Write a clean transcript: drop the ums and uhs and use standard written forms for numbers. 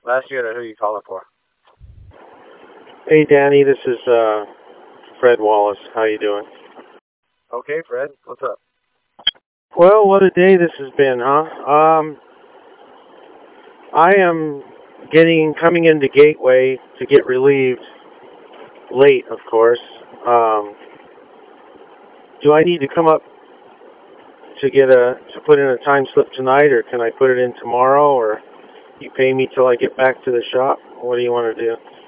Last unit, who are you calling for? Hey, Danny, this is Fred Wallace. How you doing? Okay, Fred, what's up? Well, what a day this has been, huh? I am coming into Gateway to get relieved late, of course. Um, do I need to come up to put in a time slip tonight, or can I put it in tomorrow, or you pay me till I get back to the shop? What do you want to do?